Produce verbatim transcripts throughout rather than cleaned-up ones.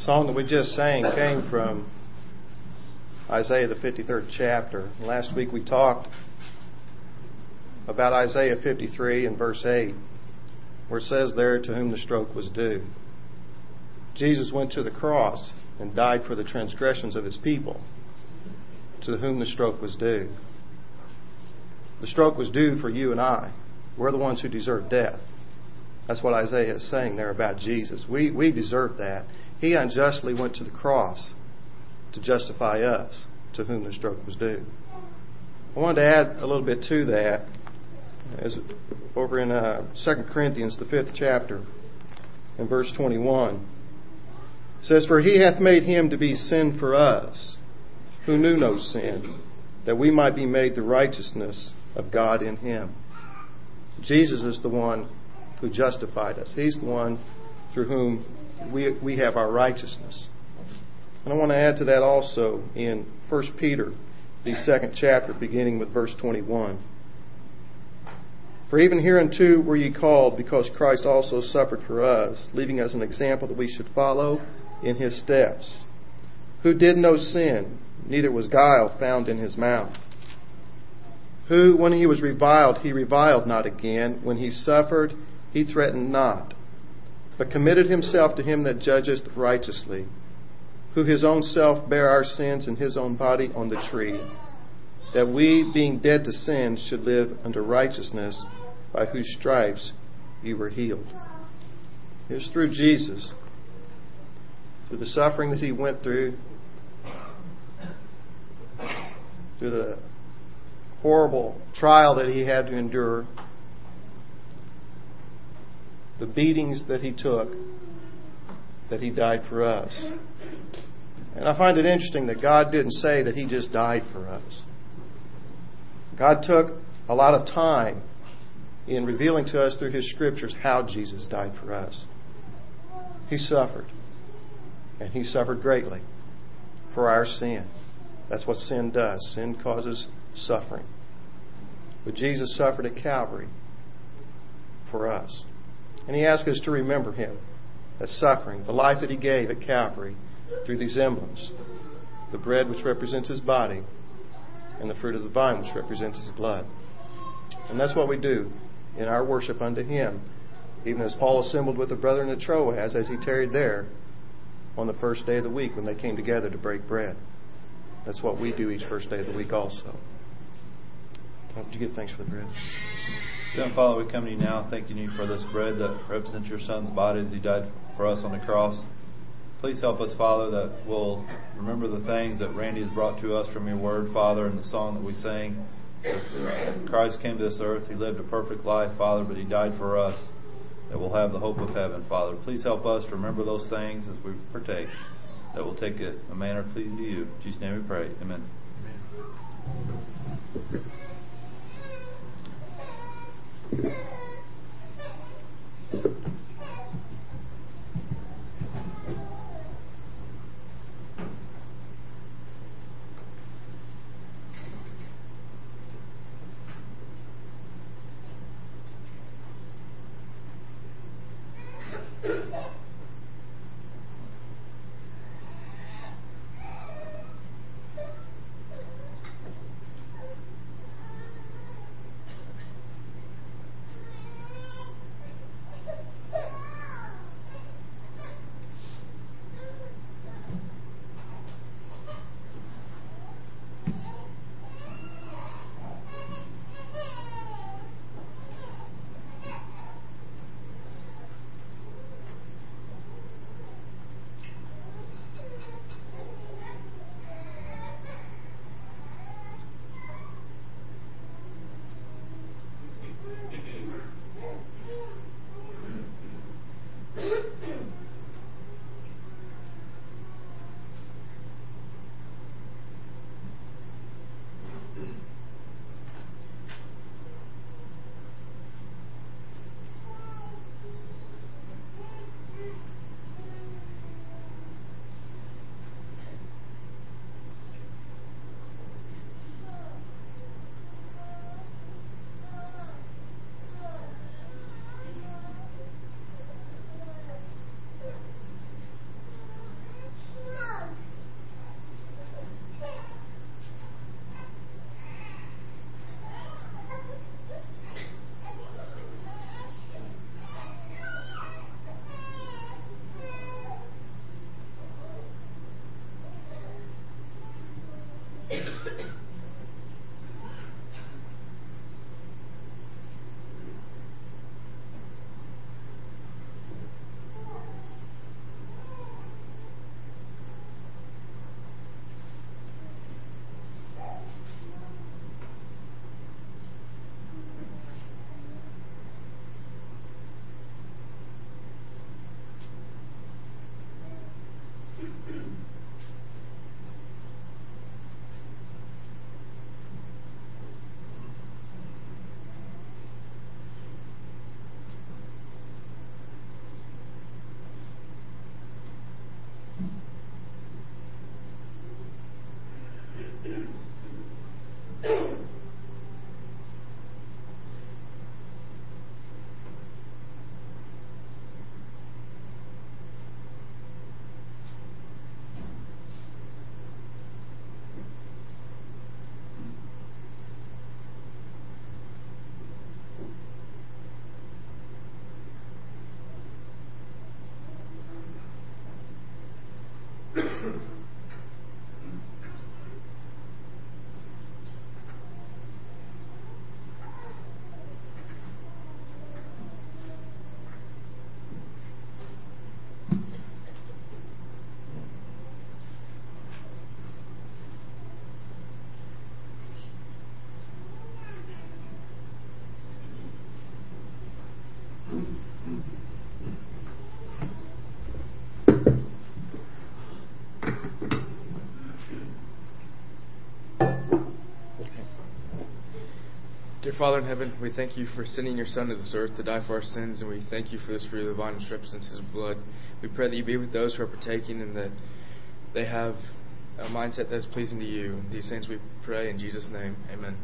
song that we just sang came from Isaiah, the fifty-third chapter. Last week we talked about Isaiah fifty-three and verse eight, where it says there, to whom the stroke was due. Jesus went to the cross and died for the transgressions of his people, to whom the stroke was due. The stroke was due for you and I. We're the ones who deserve death. That's what Isaiah is saying there about Jesus. We, we deserve that. He unjustly went to the cross to justify us, to whom the stroke was due. I wanted to add a little bit to that. As over in uh, Second Corinthians, the fifth chapter, in verse twenty-one, it says, "For he hath made him to be sin for us, who knew no sin, that we might be made the righteousness of God in him." Jesus is the one who justified us. He's the one through whom we we have our righteousness. And I want to add to that also in First Peter, the second chapter, beginning with verse twenty-one. "For even hereunto were ye called, because Christ also suffered for us, leaving us an example that we should follow in his steps. Who did no sin, neither was guile found in his mouth. Who, when he was reviled, he reviled not again. When he suffered, he threatened not, but committed himself to him that judgeth righteously, who his own self bare our sins in his own body on the tree, that we, being dead to sin, should live unto righteousness, by whose stripes ye were healed." It was through Jesus, through the suffering that he went through, through the horrible trial that he had to endure, the beatings that he took, that he died for us. And I find it interesting that God didn't say that he just died for us. God took a lot of time in revealing to us through his scriptures how Jesus died for us. He suffered. And he suffered greatly for our sin. That's what sin does. Sin causes suffering. But Jesus suffered at Calvary for us. And he asks us to remember him, that suffering, the life that he gave at Calvary through these emblems. The bread which represents his body, and the fruit of the vine which represents his blood. And that's what we do in our worship unto him. Even as Paul assembled with the brethren at Troas, as he tarried there on the first day of the week when they came together to break bread. That's what we do each first day of the week also. Would you give thanks for the bread? Dear Father, we come to you now thanking you for this bread that represents your Son's body as he died for us on the cross. Please help us, Father, that we'll remember the things that Randy has brought to us from your word, Father, and the song that we sang. Christ came to this earth. He lived a perfect life, Father, but he died for us, that we'll have the hope of heaven, Father. Please help us to remember those things as we partake, that we'll take it in a manner pleasing to you. In Jesus' name we pray. Amen. Amen. Dear Father in heaven, we thank you for sending your Son to this earth to die for our sins, and we thank you for this free divine represents his blood. We pray that you be with those who are partaking and that they have a mindset that is pleasing to you. These things we pray in Jesus' name. Amen.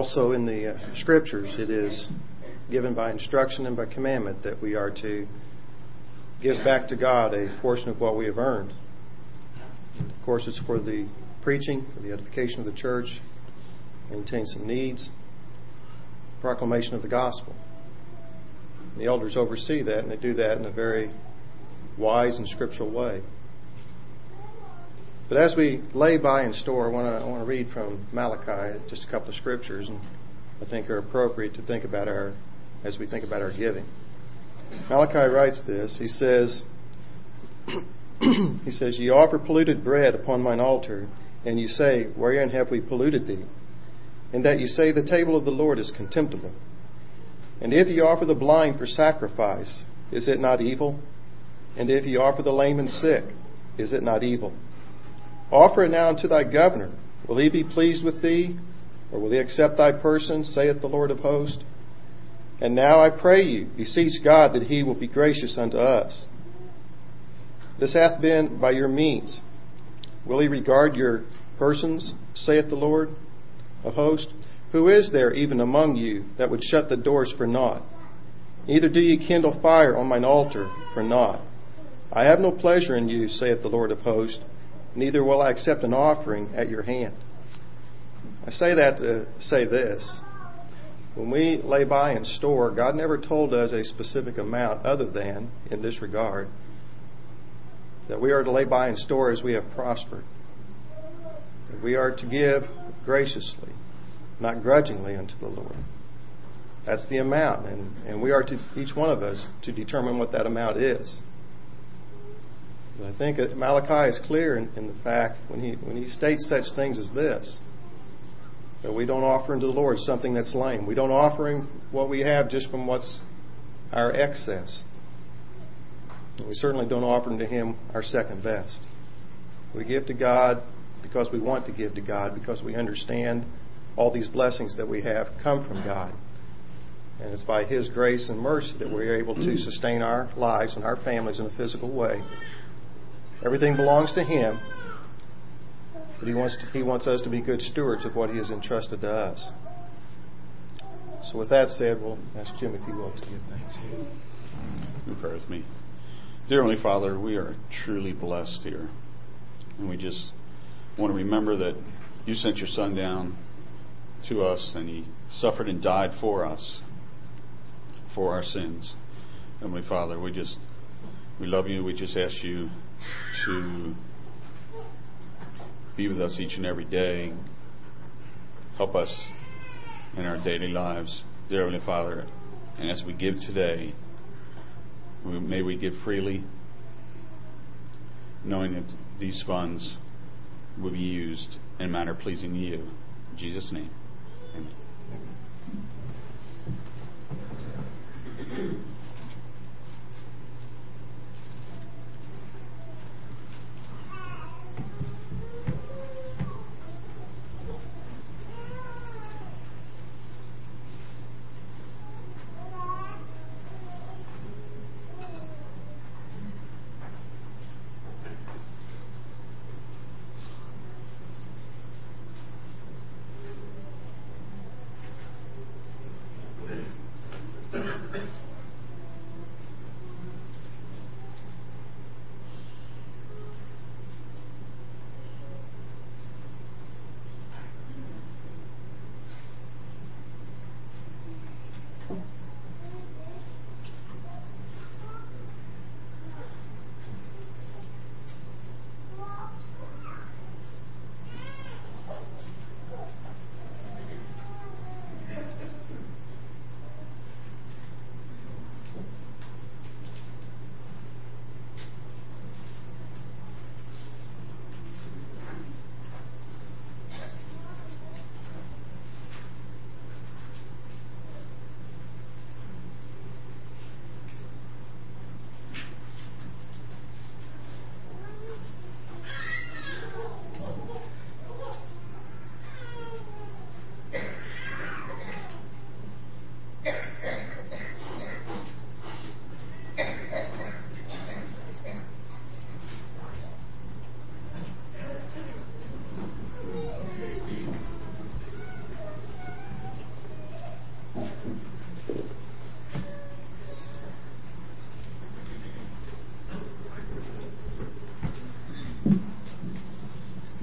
also in the uh, Scriptures, it is given by instruction and by commandment that we are to give back to God a portion of what we have earned. Of course, it's for the preaching, for the edification of the church, maintain some needs, proclamation of the gospel. The elders oversee that, and they do that in a very wise and scriptural way. But as we lay by and store, I want to I want to read from Malachi just a couple of scriptures, and I think are appropriate to think about our as we think about our giving. Malachi writes this. He says, he says, "Ye offer polluted bread upon mine altar, and you say, Wherein have we polluted thee? And that you say, The table of the Lord is contemptible. And if ye offer the blind for sacrifice, is it not evil? And if ye offer the lame and sick, is it not evil? Offer it now unto thy governor. Will he be pleased with thee? Or will he accept thy person, saith the Lord of hosts? And now I pray you, beseech God that he will be gracious unto us. This hath been by your means. Will he regard your persons, saith the Lord of hosts? Who is there even among you that would shut the doors for naught? Neither do ye kindle fire on mine altar for naught. I have no pleasure in you, saith the Lord of hosts, neither will I accept an offering at your hand." I say that to say this. When we lay by and store, God never told us a specific amount other than, in this regard, that we are to lay by and store as we have prospered. That we are to give graciously, not grudgingly unto the Lord. That's the amount, and, and we are to, each one of us, to determine what that amount is. But I think that Malachi is clear in, in the fact when he when he states such things as this, that we don't offer unto the Lord something that's lame. We don't offer Him what we have just from what's our excess. And we certainly don't offer unto Him our second best. We give to God because we want to give to God, because we understand all these blessings that we have come from God. And it's by His grace and mercy that we're able to sustain our lives and our families in a physical way. Everything belongs to Him, but He wants to, He wants us to be good stewards of what He has entrusted to us. So with that said, we'll ask Jim if he will to give thanks. You pray with me. Dear Heavenly Father, we are truly blessed here. And we just want to remember that You sent Your Son down to us, and He suffered and died for us, for our sins. Heavenly Father, we just we love You. We just ask You to be with us each and every day. Help us in our daily lives, dear Heavenly Father. And as we give today, may we give freely, knowing that these funds will be used in a manner pleasing to You. In Jesus' name, amen.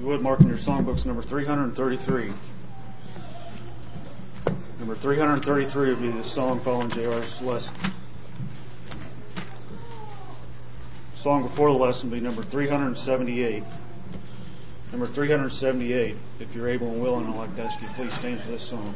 would, mark in your songbooks number three thirty-three. Number three thirty-three would be the song following J R's lesson. The song before the lesson would be number three seventy-eight. Number three seventy-eight. If you're able and willing, I'd like to ask you to please stand for this song.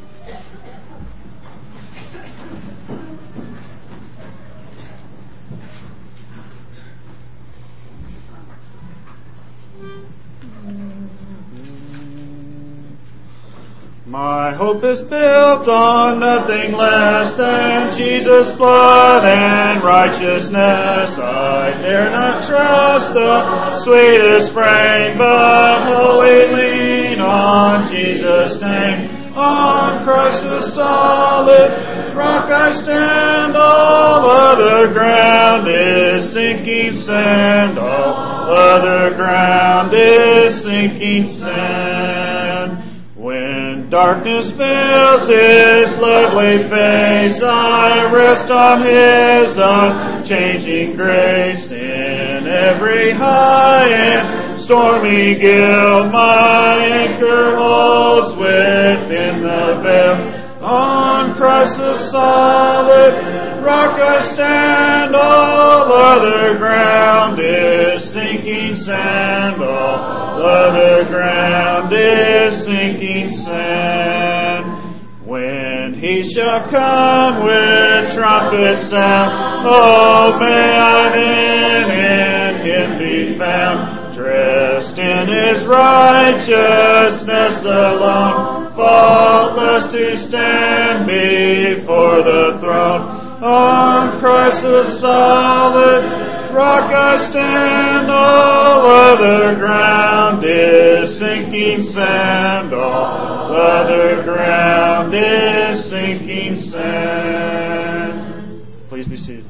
My hope is built on nothing less than Jesus' blood and righteousness. I dare not trust the sweetest frame, but wholly lean on Jesus' name. On Christ the solid rock I stand, all other ground is sinking sand. All other ground is sinking sand. When darkness veils His lovely face, I rest on His unchanging grace. In every high and stormy gale, my anchor holds within the veil. On Christ the solid rock I stand, all other ground is sinking sand. All other ground is sinking sand. When He shall come with trumpet sound, oh, may I then in Him be found, dressed in His righteousness alone, faultless to stand before the throne. On Christ the solid rock I stand, all other ground is sinking sand. All other ground is sinking sand. Please be seated.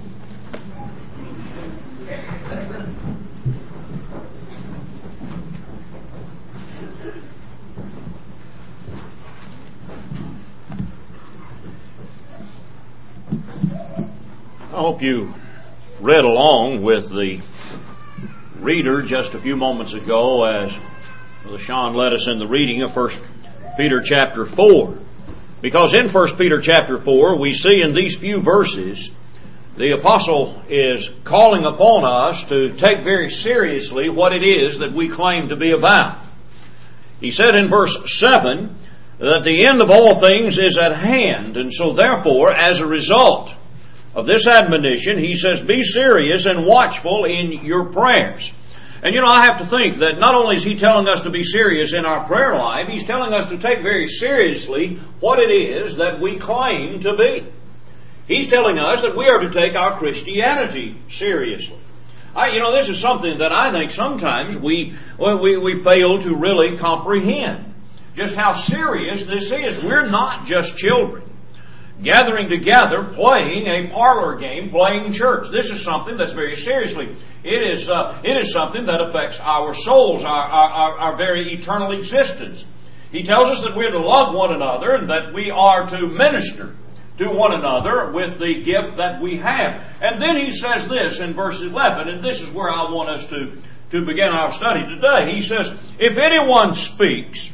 I hope you read along with the reader just a few moments ago as Brother Sean led us in the reading of First Peter chapter four. Because in First Peter chapter four, we see in these few verses, the apostle is calling upon us to take very seriously what it is that we claim to be about. He said in verse seven that the end of all things is at hand, and so therefore, as a result of this admonition, he says, be serious and watchful in your prayers. And you know, I have to think that not only is he telling us to be serious in our prayer life, he's telling us to take very seriously what it is that we claim to be. He's telling us that we are to take our Christianity seriously. I, you know, this is something that I think sometimes we, well, we, we fail to really comprehend. Just how serious this is. We're not just children gathering together, playing a parlor game, playing church. This is something that's very seriously. It is uh, it is something that affects our souls, our, our, our very eternal existence. He tells us that we're to love one another and that we are to minister to one another with the gift that we have. And then he says this in verse eleven, and this is where I want us to, to begin our study today. He says, if anyone speaks,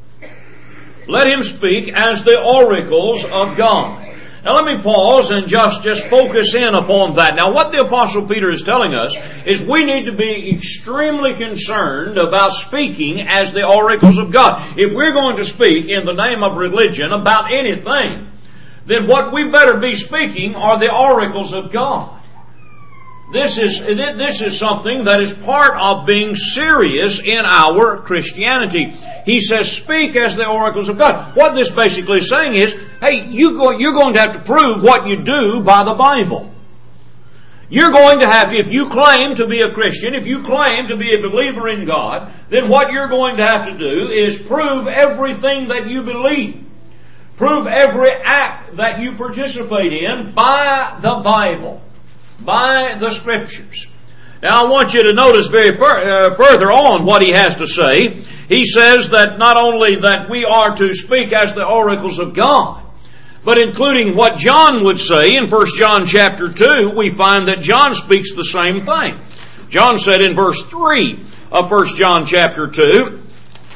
let him speak as the oracles of God. Now let me pause and just, just focus in upon that. Now what the Apostle Peter is telling us is we need to be extremely concerned about speaking as the oracles of God. If we're going to speak in the name of religion about anything, then what we better be speaking are the oracles of God. This is, this is something that is part of being serious in our Christianity. He says, speak as the oracles of God. What this basically is saying is, hey, you go, you're going to have to prove what you do by the Bible. You're going to have to, if you claim to be a Christian, if you claim to be a believer in God, then what you're going to have to do is prove everything that you believe. Prove every act that you participate in by the Bible, by the Scriptures. Now I want you to notice very fur- uh, further on what he has to say. He says that not only that we are to speak as the oracles of God, but including what John would say in First John chapter two, we find that John speaks the same thing. John said in verse three of First John chapter two,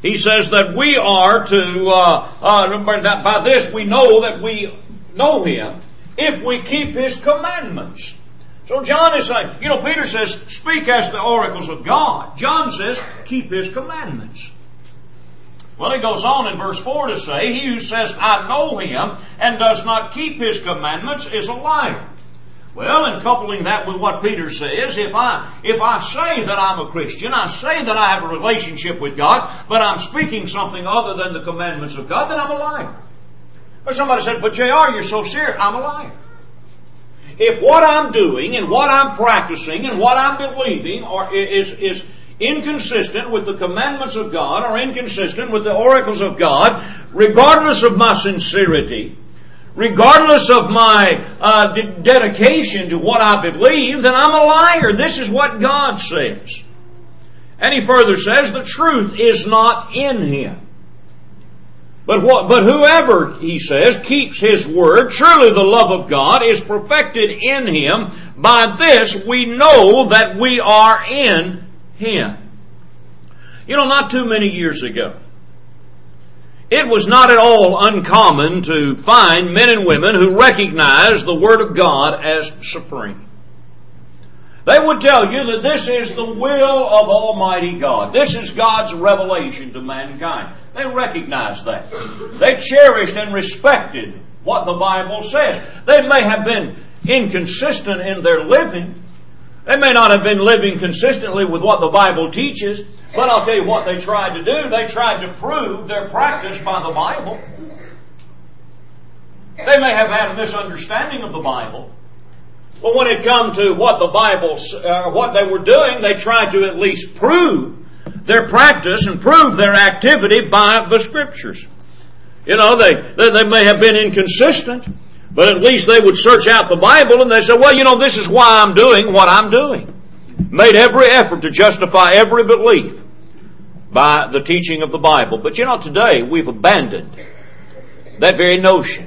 He says that we are to, uh, uh, by this we know that we know Him if we keep His commandments. So John is saying, you know, Peter says, speak as the oracles of God. John says, keep His commandments. Well, he goes on in verse four to say, he who says, I know Him, and does not keep His commandments is a liar. Well, in coupling that with what Peter says, if I if I say that I'm a Christian, I say that I have a relationship with God, but I'm speaking something other than the commandments of God, then I'm a liar. Or somebody said, but J R, you're so serious. I'm a liar. If what I'm doing and what I'm practicing and what I'm believing are, is, is inconsistent with the commandments of God or inconsistent with the oracles of God, regardless of my sincerity, regardless of my uh, de- dedication to what I believe, then I'm a liar. This is what God says. And He further says the truth is not in Him. But what, but whoever, He says, keeps His word, surely the love of God is perfected in him. By this we know that we are in Him. You know, not too many years ago, it was not at all uncommon to find men and women who recognized the Word of God as supreme. They would tell you that this is the will of Almighty God. This is God's revelation to mankind. They recognized that. They cherished and respected what the Bible says. They may have been inconsistent in their living. They may not have been living consistently with what the Bible teaches, but I'll tell you what they tried to do. They tried to prove their practice by the Bible. They may have had a misunderstanding of the Bible. But when it come to what the Bible, uh, what they were doing, they tried to at least prove their practice and prove their activity by the Scriptures. You know, they, they, they may have been inconsistent, but at least they would search out the Bible and they say, well, you know, this is why I'm doing what I'm doing. Made every effort to justify every belief by the teaching of the Bible. But you know, today we've abandoned that very notion.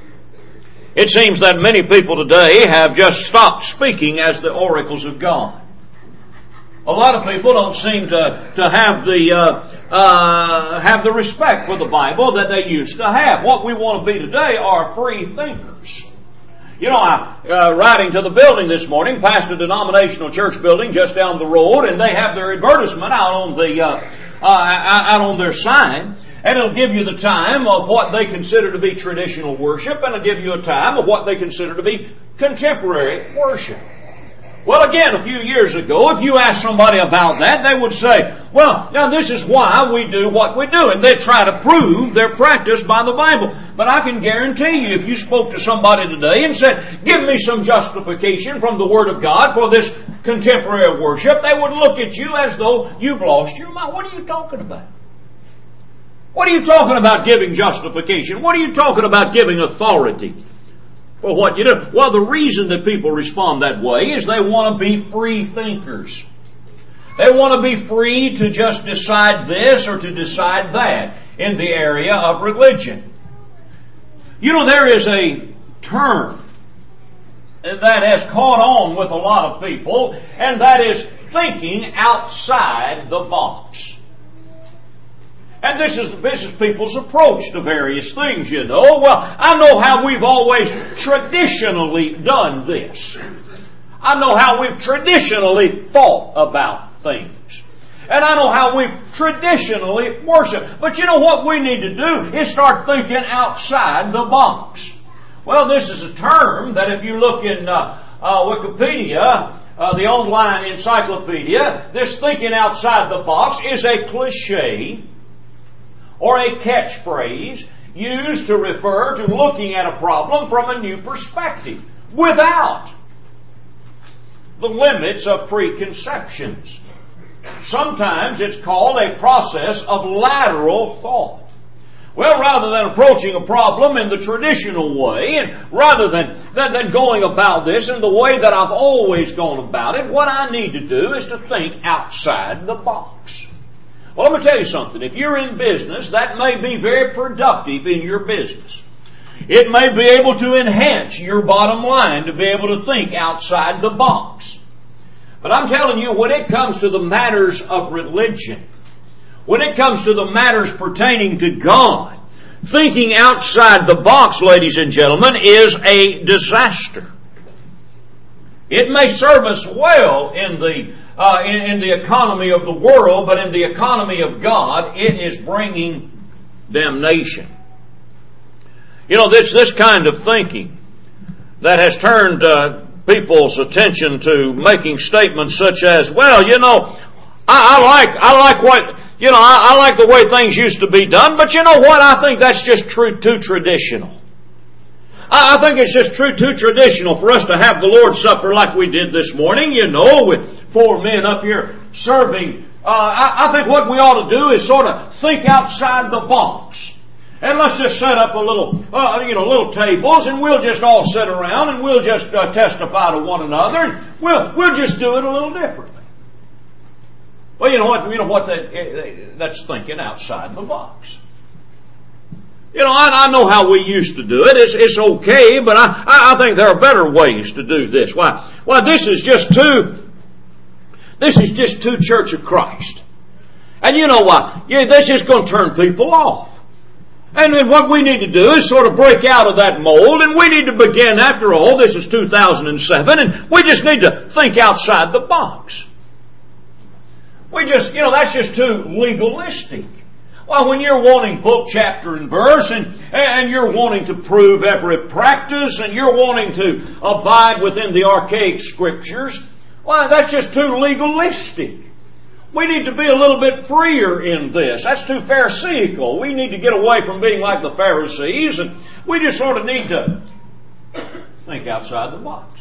It seems that many people today have just stopped speaking as the oracles of God. A lot of people don't seem to, to have the uh, uh, have the respect for the Bible that they used to have. What we want to be today are free thinkers. You know, I uh, riding to the building this morning, past a denominational church building just down the road, and they have their advertisement out on the uh, uh, out on their sign. And it'll give you the time of what they consider to be traditional worship, and it'll give you a time of what they consider to be contemporary worship. Well, again, a few years ago, if you asked somebody about that, they would say, well, now this is why we do what we do. And they'd try to prove their practice by the Bible. But I can guarantee you, if you spoke to somebody today and said, give me some justification from the Word of God for this contemporary worship, they would look at you as though you've lost your mind. What are you talking about? What are you talking about giving justification? What are you talking about giving authority for what you do? Well, the reason that people respond that way is they want to be free thinkers. They want to be free to just decide this or to decide that in the area of religion. You know, there is a term that has caught on with a lot of people, and that is thinking outside the box. And this is, this is people's approach to various things, you know. Well, I know how we've always traditionally done this. I know how we've traditionally thought about things. And I know how we've traditionally worshipped. But you know what we need to do is start thinking outside the box. Well, this is a term that if you look in uh, uh, Wikipedia, uh, the online encyclopedia, this thinking outside the box is a cliche or a catchphrase used to refer to looking at a problem from a new perspective without the limits of preconceptions. Sometimes it's called a process of lateral thought. Well, rather than approaching a problem in the traditional way, and rather than, than, than going about this in the way that I've always gone about it, what I need to do is to think outside the box. Well, let me tell you something. If you're in business, that may be very productive in your business. It may be able to enhance your bottom line to be able to think outside the box. But I'm telling you, when it comes to the matters of religion, when it comes to the matters pertaining to God, thinking outside the box, ladies and gentlemen, is a disaster. It may serve us well in the uh, in, in the economy of the world, but in the economy of God, it is bringing damnation. You know, this this kind of thinking that has turned uh, people's attention to making statements such as, "Well, you know, I, I like I like what you know I, I like the way things used to be done, but you know what? I think that's just true, too traditional. I, I think it's just true, too traditional for us to have the Lord's Supper like we did this morning. You know, with four men up here serving. Uh, I, I think what we ought to do is sort of think outside the box." And let's just set up a little, uh, you know, little tables, and we'll just all sit around, and we'll just uh, testify to one another, and we'll we'll just do it a little differently. Well, you know what? You know what? That, that's thinking outside the box. You know, I, I know how we used to do it. It's it's okay, but I I think there are better ways to do this. Why? Why? This is just too. This is just too Church of Christ, and you know why? Yeah, that's just going to turn people off. And then what we need to do is sort of break out of that mold, and we need to begin, after all, this is two thousand seven, and we just need to think outside the box. We just, you know, that's just too legalistic. Well, when you're wanting book, chapter, and verse, and, and you're wanting to prove every practice, and you're wanting to abide within the archaic scriptures, well, that's just too legalistic. We need to be a little bit freer in this. That's too pharisaical. We need to get away from being like the Pharisees, and we just sort of need to think outside the box.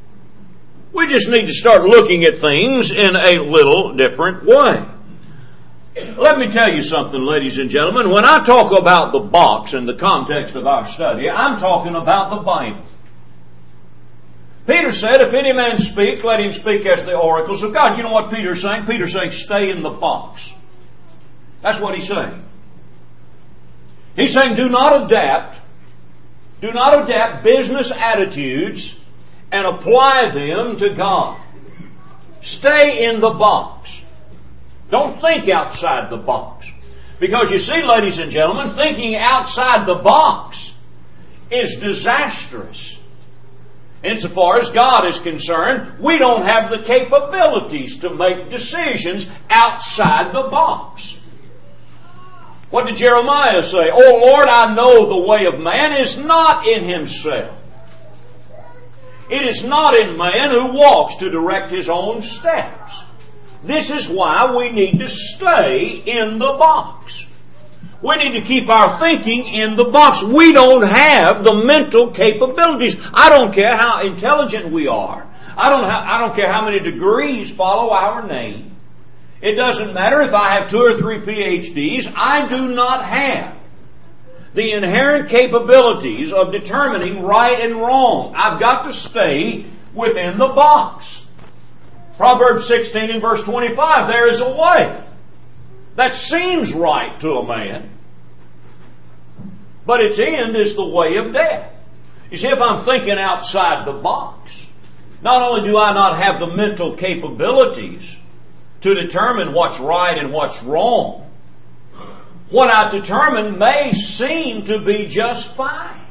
We just need to start looking at things in a little different way. Let me tell you something, ladies and gentlemen. When I talk about the box in the context of our study, I'm talking about the Bible. Peter said, if any man speak, let him speak as the oracles of God. You know what Peter's saying? Peter's saying, stay in the box. That's what he's saying. He's saying, do not adapt, do not adapt business attitudes and apply them to God. Stay in the box. Don't think outside the box. Because you see, ladies and gentlemen, thinking outside the box is disastrous. Insofar as God is concerned, we don't have the capabilities to make decisions outside the box. What did Jeremiah say? "O Lord, I know the way of man is not in himself. It is not in man who walks to direct his own steps." This is why we need to stay in the box. We need to keep our thinking in the box. We don't have the mental capabilities. I don't care how intelligent we are. I don't, ha- I don't care how many degrees follow our name. It doesn't matter if I have two or three P H Ds. I do not have the inherent capabilities of determining right and wrong. I've got to stay within the box. Proverbs sixteen and verse twenty-five, there is a way that seems right to a man, but its end is the way of death. You see, if I'm thinking outside the box, not only do I not have the mental capabilities to determine what's right and what's wrong, what I determine may seem to be just fine,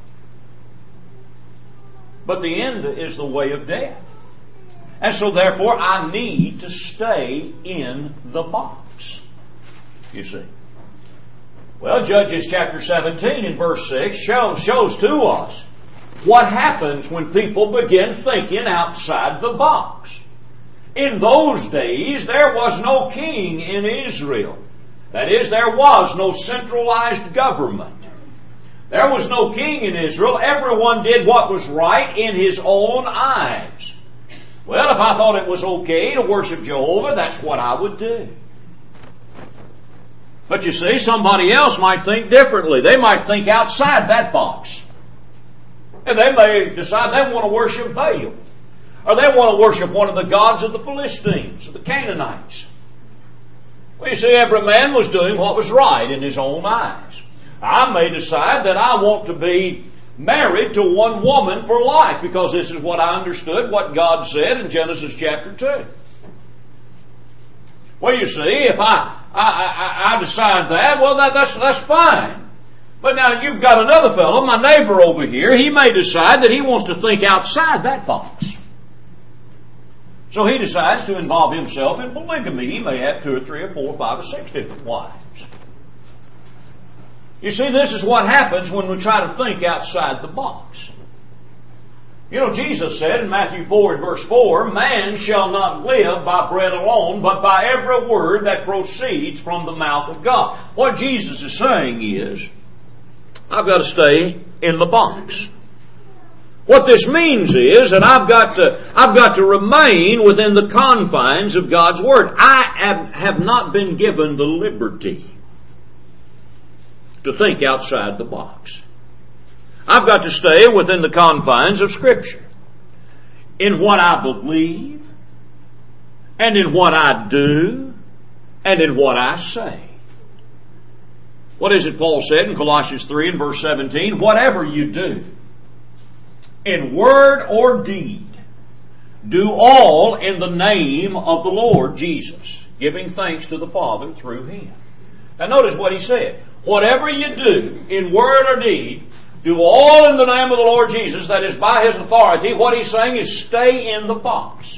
but the end is the way of death. And so therefore I need to stay in the box. You see. Well, Judges chapter seventeen and verse six shows, shows to us what happens when people begin thinking outside the box. In those days, there was no king in Israel. That is, there was no centralized government. There was no king in Israel. Everyone did what was right in his own eyes. Well, if I thought it was okay to worship Jehovah, that's what I would do. But you see, somebody else might think differently. They might think outside that box. And they may decide they want to worship Baal. Or they want to worship one of the gods of the Philistines, or the Canaanites. Well, you see, every man was doing what was right in his own eyes. I may decide that I want to be married to one woman for life, because this is what I understood, what God said in Genesis chapter two. Well, you see, if I, I, I, I decide that, well, that, that's, that's fine. But now you've got another fellow, my neighbor over here, he may decide that he wants to think outside that box. So he decides to involve himself in polygamy. He may have two or three or four or five or six different wives. You see, this is what happens when we try to think outside the box. You know, Jesus said in Matthew four and verse four, man shall not live by bread alone, but by every word that proceeds from the mouth of God. What Jesus is saying is, I've got to stay in the box. What this means is that I've got to, I've got to remain within the confines of God's Word. I have, have not been given the liberty to think outside the box. I've got to stay within the confines of Scripture. In what I believe, and in what I do, and in what I say. What is it Paul said in Colossians three and verse seventeen? Whatever you do, in word or deed, do all in the name of the Lord Jesus, giving thanks to the Father through Him. Now notice what he said. Whatever you do, in word or deed, do all in the name of the Lord Jesus, that is by His authority. What he's saying is stay in the box.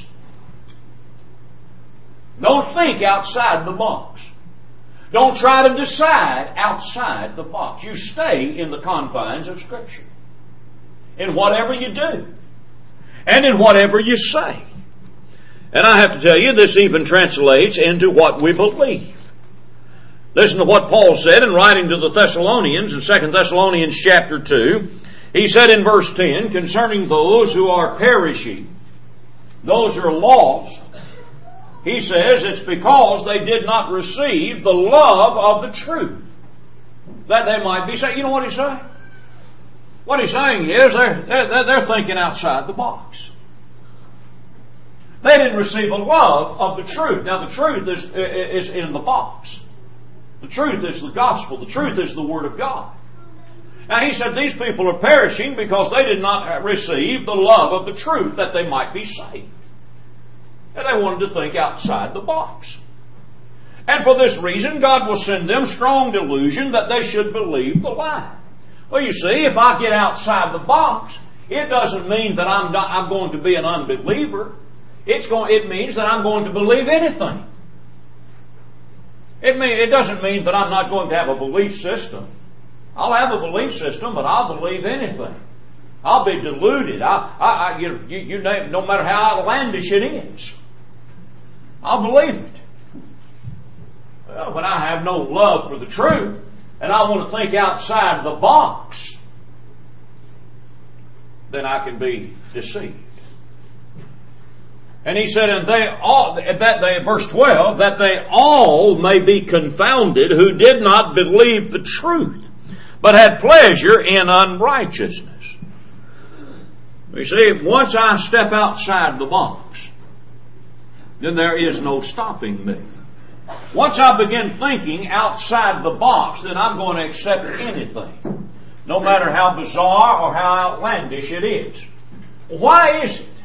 Don't think outside the box. Don't try to decide outside the box. You stay in the confines of Scripture. In whatever you do. And in whatever you say. And I have to tell you, this even translates into what we believe. Listen to what Paul said in writing to the Thessalonians in Second Thessalonians chapter two. He said in verse ten, concerning those who are perishing, those who are lost, he says it's because they did not receive the love of the truth, that they might be saved. You know what he's saying? What he's saying is they're, they're, they're thinking outside the box. They didn't receive a love of the truth. Now the truth is, is in the box. The truth is the gospel. The truth is the Word of God. Now he said these people are perishing because they did not receive the love of the truth that they might be saved. And they wanted to think outside the box. And for this reason, God will send them strong delusion that they should believe the lie. Well, you see, if I get outside the box, it doesn't mean that I'm not, I'm going to be an unbeliever. It's going, it means that I'm going to believe anything. It, mean, it doesn't mean that I'm not going to have a belief system. I'll have a belief system, but I'll believe anything. I'll be deluded. I, I, I, you, you, you name, no matter how outlandish it is, I'll believe it. Well, when I have no love for the truth, and I want to think outside the box, then I can be deceived. And he said, and they all, that they, verse twelve, that they all may be confounded who did not believe the truth, but had pleasure in unrighteousness. You see, once I step outside the box, then there is no stopping me. Once I begin thinking outside the box, then I'm going to accept anything, no matter how bizarre or how outlandish it is. Why is it?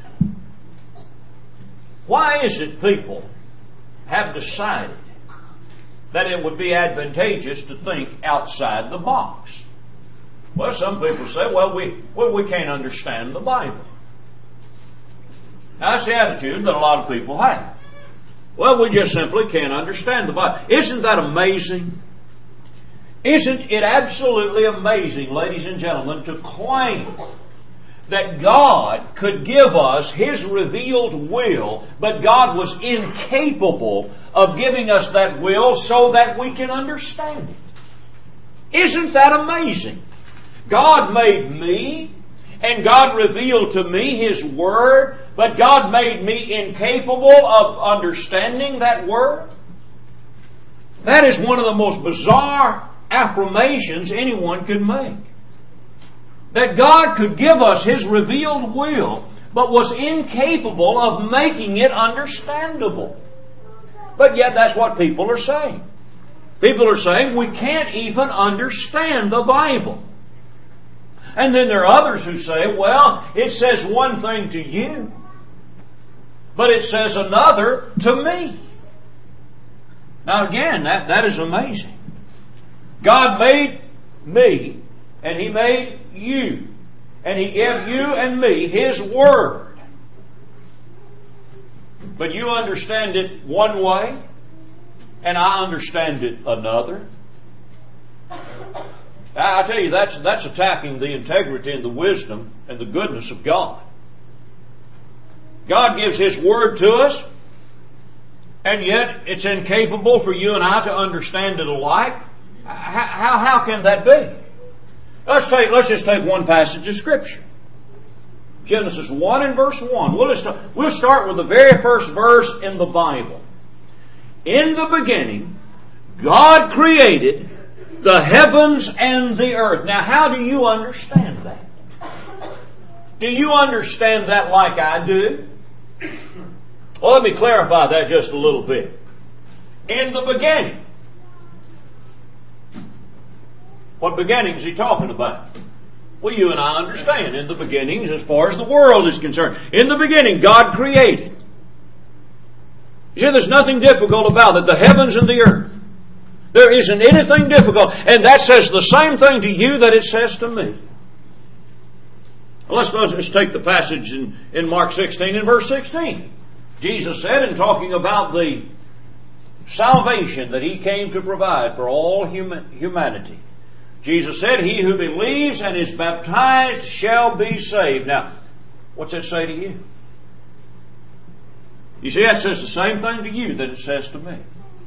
Why is it people have decided that it would be advantageous to think outside the box? Well, some people say, well, we, well, we can't understand the Bible. Now, that's the attitude that a lot of people have. Well, we just simply can't understand the Bible. Isn't that amazing? Isn't it absolutely amazing, ladies and gentlemen, to claim that God could give us His revealed will, but God was incapable of giving us that will so that we can understand it? Isn't that amazing? God made me, and God revealed to me His Word, but God made me incapable of understanding that Word? That is one of the most bizarre affirmations anyone could make. That God could give us His revealed will, but was incapable of making it understandable. But yet that's what people are saying. People are saying we can't even understand the Bible. And then there are others who say, well, it says one thing to you, but it says another to me. Now again, that, that is amazing. God made me, and He made you. And He gave you and me His Word. But you understand it one way, and I understand it another. I tell you, that's, that's attacking the integrity and the wisdom and the goodness of God. God gives His Word to us, and yet it's incapable for you and I to understand it alike. How, how, how can that be? Let's take, let's just take one passage of Scripture. Genesis one and verse one. We'll, just, we'll start with the very first verse in the Bible. In the beginning, God created the heavens and the earth. Now, how do you understand that? Do you understand that like I do? Well, let me clarify that just a little bit. In the beginning. What beginning is he talking about? Well, you and I understand. In the beginnings, as far as the world is concerned. In the beginning, God created. You see, there's nothing difficult about it. The heavens and the earth. There isn't anything difficult. And that says the same thing to you that it says to me. Well, let's, let's take the passage in, in Mark sixteen and verse sixteen. Jesus said, in talking about the salvation that He came to provide for all human, humanity, Jesus said, he who believes and is baptized shall be saved. Now, what's that say to you? You see, that says the same thing to you that it says to me.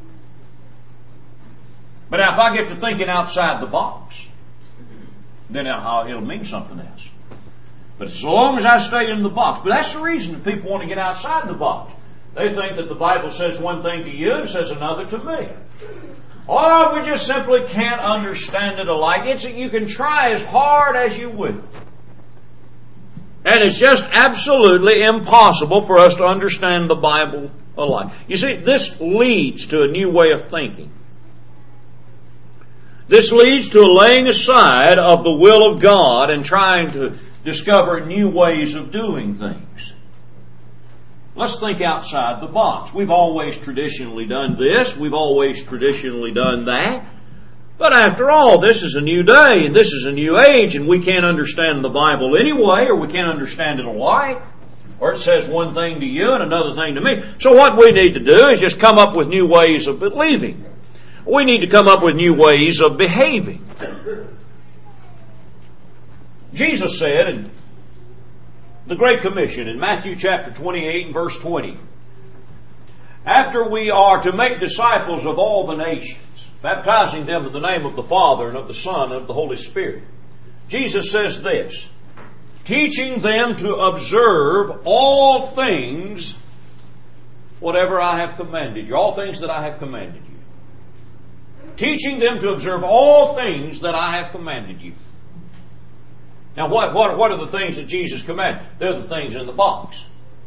But now, if I get to thinking outside the box, then it'll mean something else. But as long as I stay in the box. But that's the reason that people want to get outside the box. They think that the Bible says one thing to you and says another to me. Or we just simply can't understand it alike. It's, you can try as hard as you will. And it's just absolutely impossible for us to understand the Bible alike. You see, this leads to a new way of thinking. This leads to a laying aside of the will of God and trying to discover new ways of doing things. Let's think outside the box. We've always traditionally done this. We've always traditionally done that. But after all, this is a new day and this is a new age and we can't understand the Bible anyway, or we can't understand it alike. Or it says one thing to you and another thing to me. So what we need to do is just come up with new ways of believing. We need to come up with new ways of behaving. Jesus said in the Great Commission in Matthew chapter twenty-eight and verse twenty, after we are to make disciples of all the nations, baptizing them in the name of the Father and of the Son and of the Holy Spirit, Jesus says this, teaching them to observe all things, whatever I have commanded you, all things that I have commanded you. Teaching them to observe all things that I have commanded you. Now, what, what, what are the things that Jesus commanded? They're the things in the box.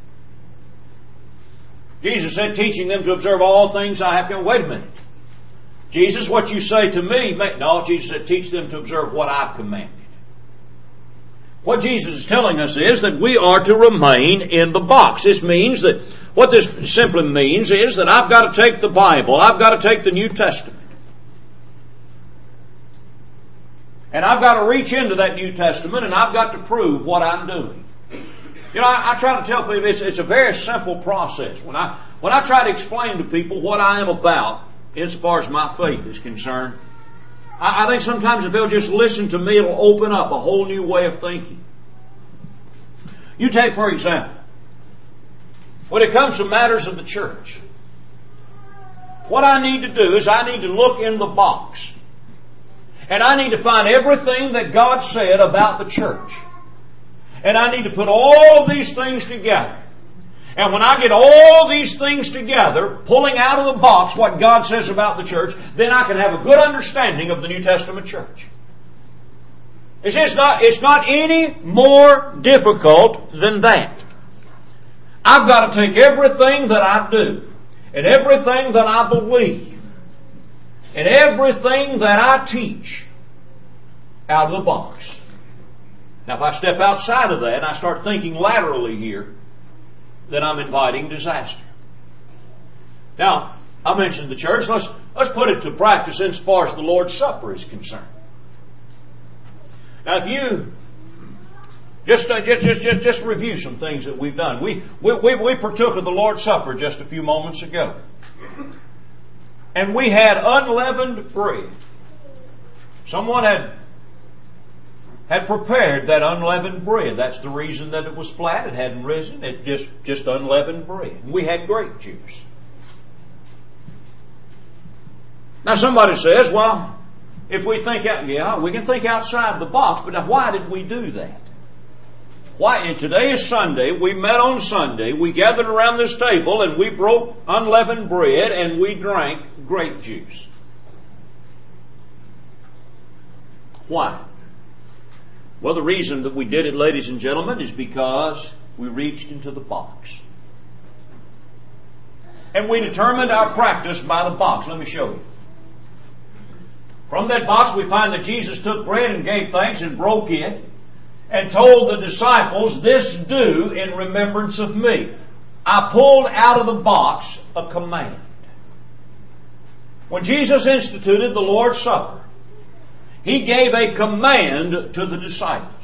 Jesus said, teaching them to observe all things I have commanded. Wait a minute. Jesus, what you say to me, no, Jesus said, teach them to observe what I've commanded. What Jesus is telling us is that we are to remain in the box. This means that, what this simply means is that I've got to take the Bible, I've got to take the New Testament, and I've got to reach into that New Testament and I've got to prove what I'm doing. You know, I, I try to tell people it's, it's a very simple process. When I, when I try to explain to people what I am about, as far as my faith is concerned, I, I think sometimes if they'll just listen to me, it'll open up a whole new way of thinking. You take, for example, when it comes to matters of the church, what I need to do is I need to look in the box. And I need to find everything that God said about the church. And I need to put all of these things together. And when I get all these things together, pulling out of the box what God says about the church, then I can have a good understanding of the New Testament church. It's just not, it's not any more difficult than that. I've got to take everything that I do, and everything that I believe, and everything that I teach out of the box. Now, if I step outside of that and I start thinking laterally here, then I'm inviting disaster. Now, I mentioned the church. Let's, let's put it to practice insofar as the Lord's Supper is concerned. Now, if you just, uh, just just just just review some things that we've done. We, we we we partook of the Lord's Supper just a few moments ago, and we had unleavened bread. Someone had had prepared that unleavened bread. That's the reason that it was flat. It hadn't risen. It just just unleavened bread. We had grape juice. Now somebody says, well, if we think out, yeah, we can think outside the box, but now why did we do that? Why? And today is Sunday. We met on Sunday. We gathered around this table and we broke unleavened bread and we drank grape juice. Why? Well, the reason that we did it, ladies and gentlemen, is because we reached into the box. And we determined our practice by the box. Let me show you. From that box we find that Jesus took bread and gave thanks and broke it and told the disciples, "This do in remembrance of me." I pulled out of the box a command. When Jesus instituted the Lord's Supper, He gave a command to the disciples.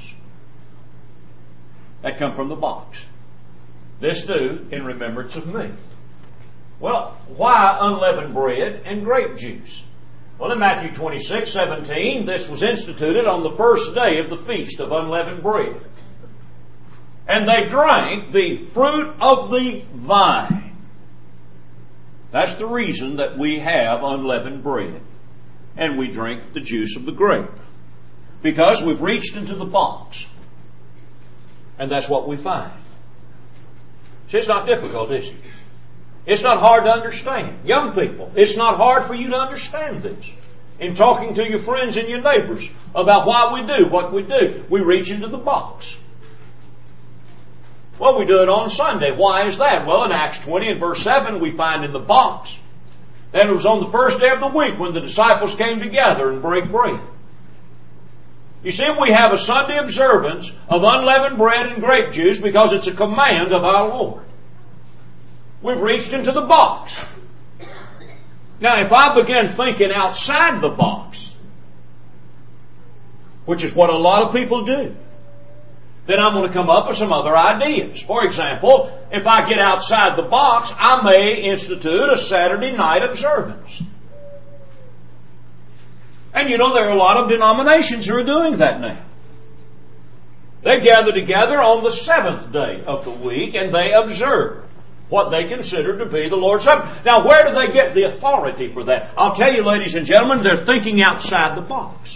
That come from the box. "This do in remembrance of me." Well, why unleavened bread and grape juice? Well, in Matthew twenty-six seventeen, this was instituted on the first day of the Feast of Unleavened Bread. And they drank the fruit of the vine. That's the reason that we have unleavened bread. And we drink the juice of the grape. Because we've reached into the box. And that's what we find. See, it's not difficult, is it? It's not hard to understand. Young people, it's not hard for you to understand this. In talking to your friends and your neighbors about why we do what we do. We reach into the box. Well, we do it on Sunday. Why is that? Well, in Acts twenty and verse seven, we find in the box that it was on the first day of the week when the disciples came together and break bread. You see, we have a Sunday observance of unleavened bread and grape juice because it's a command of our Lord. We've reached into the box. Now, if I begin thinking outside the box, which is what a lot of people do, then I'm going to come up with some other ideas. For example, if I get outside the box, I may institute a Saturday night observance. And you know, there are a lot of denominations who are doing that now. They gather together on the seventh day of the week and they observe what they consider to be the Lord's Supper. Now, where do they get the authority for that? I'll tell you, ladies and gentlemen, they're thinking outside the box.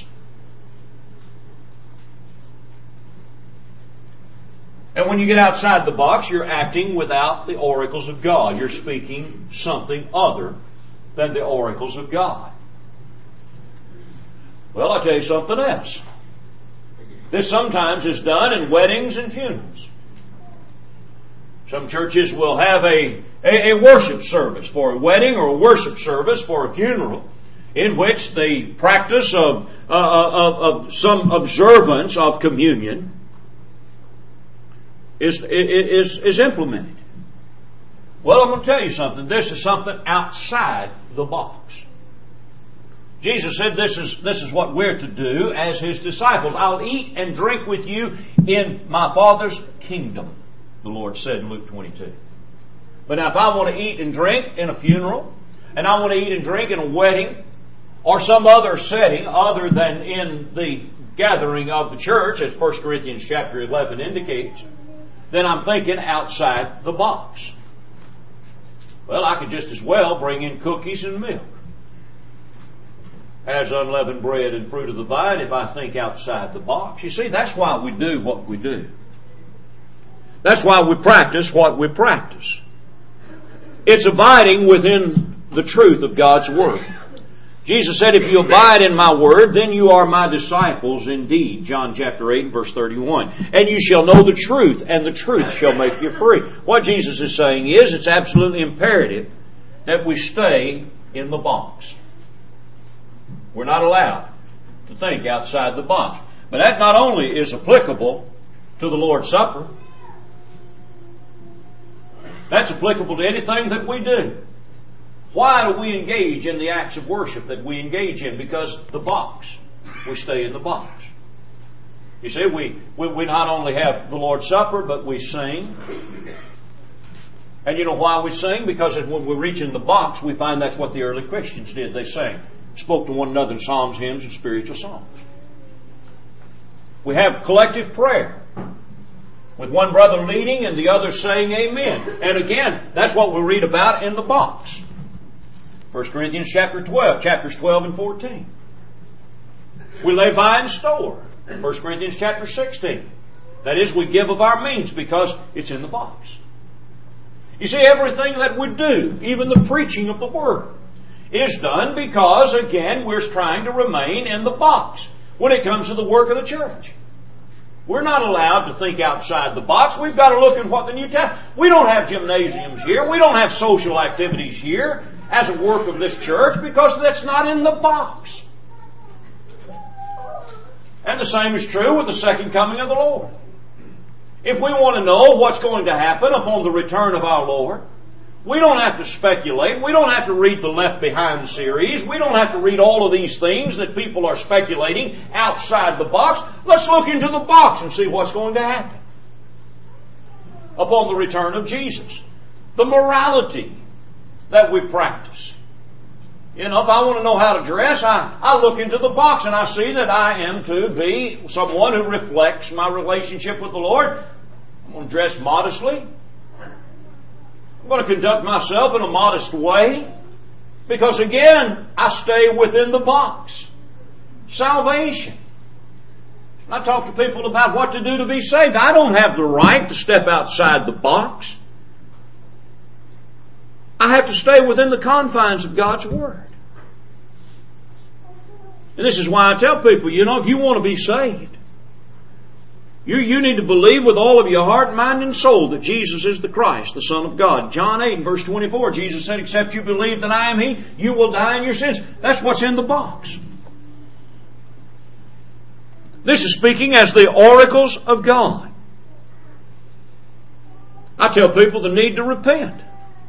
And when you get outside the box, you're acting without the oracles of God. You're speaking something other than the oracles of God. Well, I'll tell you something else. This sometimes is done in weddings and funerals. Some churches will have a, a, a worship service for a wedding or a worship service for a funeral in which the practice of, uh, of, of some observance of communion is, is, is implemented. Well, I'm going to tell you something. This is something outside the box. Jesus said this is, this is what we're to do as His disciples. I'll eat and drink with you in my Father's kingdom, the Lord said in Luke twenty-two. But now if I want to eat and drink in a funeral, and I want to eat and drink in a wedding, or some other setting other than in the gathering of the church, as First Corinthians chapter eleven indicates, then I'm thinking outside the box. Well, I could just as well bring in cookies and milk as unleavened bread and fruit of the vine if I think outside the box. You see, that's why we do what we do. That's why we practice what we practice. It's abiding within the truth of God's Word. Jesus said, if you abide in my Word, then you are my disciples indeed. John chapter eight, verse thirty-one. And you shall know the truth, and the truth shall make you free. What Jesus is saying is, it's absolutely imperative that we stay in the box. We're not allowed to think outside the box. But that not only is applicable to the Lord's Supper, that's applicable to anything that we do. Why do we engage in the acts of worship that we engage in? Because the box. We stay in the box. You see, we, we, we not only have the Lord's Supper, but we sing. And you know why we sing? Because when we reach in the box, we find that's what the early Christians did. They sang, spoke to one another in psalms, hymns, and spiritual songs. We have collective prayer, with one brother leading and the other saying amen. And again, that's what we read about in the box. First Corinthians chapter twelve, chapters twelve and fourteen. We lay by and store. First Corinthians chapter sixteen. That is, we give of our means because it's in the box. You see, everything that we do, even the preaching of the Word, is done because, again, we're trying to remain in the box when it comes to the work of the church. We're not allowed to think outside the box. We've got to look at what the New Testament... We don't have gymnasiums here. We don't have social activities here as a work of this church because that's not in the box. And the same is true with the second coming of the Lord. If we want to know what's going to happen upon the return of our Lord, we don't have to speculate. We don't have to read the Left Behind series. We don't have to read all of these things that people are speculating outside the box. Let's look into the box and see what's going to happen upon the return of Jesus. The morality that we practice. You know, if I want to know how to dress, I, I look into the box and I see that I am to be someone who reflects my relationship with the Lord. I'm going to dress modestly. I'm going to conduct myself in a modest way. Because again, I stay within the box. Salvation. I talk to people about what to do to be saved. I don't have the right to step outside the box. I have to stay within the confines of God's Word. And this is why I tell people, you know, if you want to be saved, you, you need to believe with all of your heart, mind, and soul that Jesus is the Christ, the Son of God. John eight and verse twenty-four, Jesus said, except you believe that I am He, you will die in your sins. That's what's in the box. This is speaking as the oracles of God. I tell people the need to repent.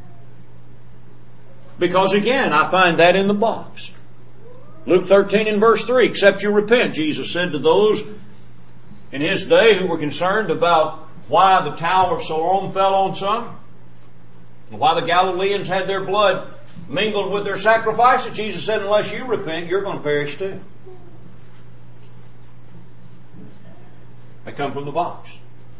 Because again, I find that in the box. Luke thirteen and verse three, except you repent, Jesus said to those in His day who were concerned about why the Tower of Siloam fell on some, and why the Galileans had their blood mingled with their sacrifices. Jesus said, unless you repent, you're going to perish too. I come from the box.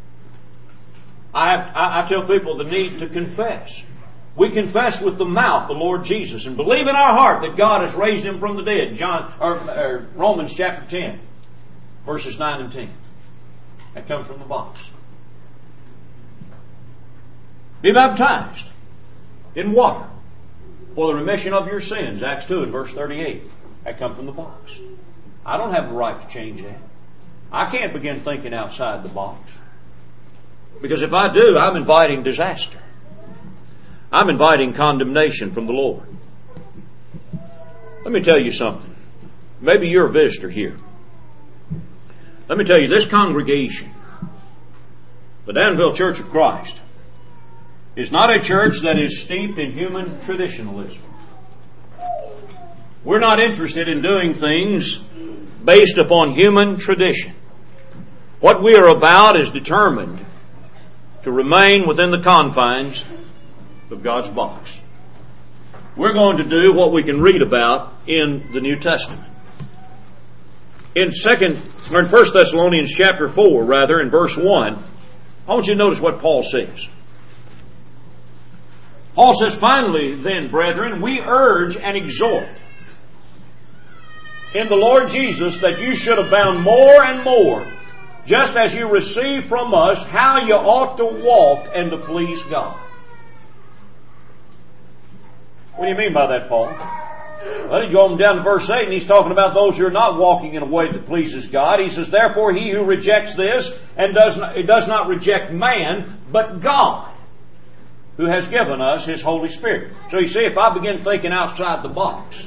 I, have, I, I tell people the need to confess. We confess with the mouth the Lord Jesus and believe in our heart that God has raised Him from the dead. John or, or Romans chapter ten, verses nine and ten. That comes from the box. Be baptized in water for the remission of your sins. Acts two and verse thirty-eight. That comes from the box. I don't have the right to change that. I can't begin thinking outside the box. Because if I do, I'm inviting disaster. I'm inviting condemnation from the Lord. Let me tell you something. Maybe you're a visitor here. Let me tell you, this congregation, the Danville Church of Christ, is not a church that is steeped in human traditionalism. We're not interested in doing things based upon human tradition. What we are about is determined to remain within the confines of God's box. We're going to do what we can read about in the New Testament. In second or in First Thessalonians chapter four, rather, in verse one, I want you to notice what Paul says. Paul says, finally, then, brethren, we urge and exhort in the Lord Jesus that you should abound more and more, just as you receive from us how you ought to walk and to please God. What do you mean by that, Paul? Well, you go on down to verse eight, and he's talking about those who are not walking in a way that pleases God. He says, therefore he who rejects this, and does not, it does not reject man, but God, who has given us His Holy Spirit. So you see, if I begin thinking outside the box,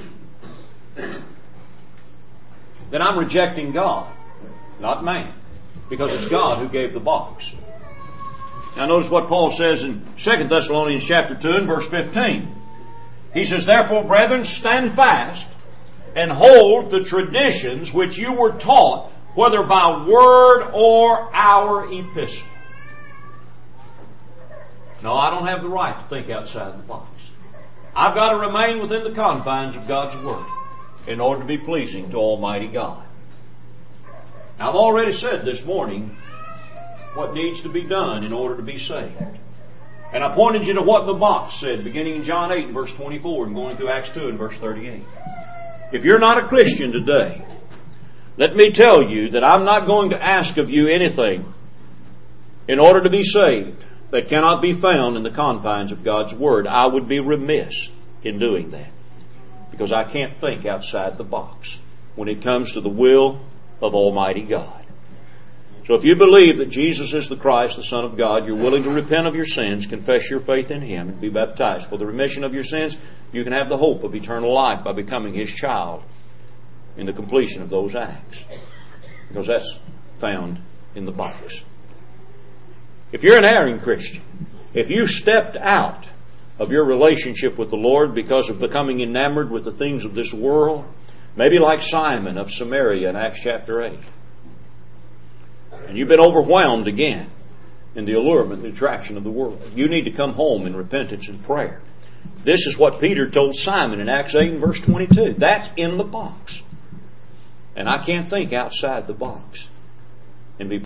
then I'm rejecting God, not man, because it's God who gave the box. Now notice what Paul says in Second Thessalonians chapter two and verse fifteen. He says, therefore, brethren, stand fast and hold the traditions which you were taught, whether by word or our epistle. No, I don't have the right to think outside the box. I've got to remain within the confines of God's Word in order to be pleasing to Almighty God. Now, I've already said this morning what needs to be done in order to be saved. And I pointed you to what the box said, beginning in John eight and verse twenty-four and going through Acts two and verse thirty-eight. If you're not a Christian today, let me tell you that I'm not going to ask of you anything in order to be saved that cannot be found in the confines of God's Word. I would be remiss in doing that, because I can't think outside the box when it comes to the will of Almighty God. So if you believe that Jesus is the Christ, the Son of God, you're willing to repent of your sins, confess your faith in Him, and be baptized for the remission of your sins, you can have the hope of eternal life by becoming His child in the completion of those acts. Because that's found in the box. If you're an erring Christian, if you stepped out of your relationship with the Lord because of becoming enamored with the things of this world, maybe like Simon of Samaria in Acts chapter eight, and you've been overwhelmed again in the allurement and attraction of the world, you need to come home in repentance and prayer. This is what Peter told Simon in Acts eight and verse twenty-two. That's in the box. And I can't think outside the box and be